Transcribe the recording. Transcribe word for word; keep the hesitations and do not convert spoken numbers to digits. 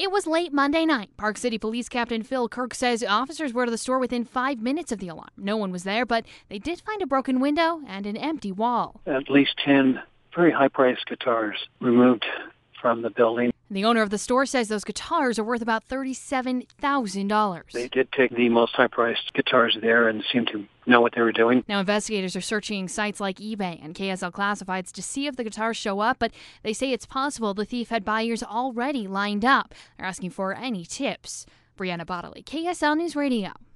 It was late Monday night. Park City Police Captain Phil Kirk says officers were to the store within five minutes of the alarm. No one was there, but they did find a broken window and an empty wall. At least ten very high-priced guitars removed from the building. The owner of the store says those guitars are worth about thirty-seven thousand dollars. They did take the most high-priced guitars there and seemed to know what they were doing. Now, investigators are searching sites like eBay and K S L Classifieds to see if the guitars show up, but they say it's possible the thief had buyers already lined up. They're asking for any tips. Brianna Bodley, K S L News Radio.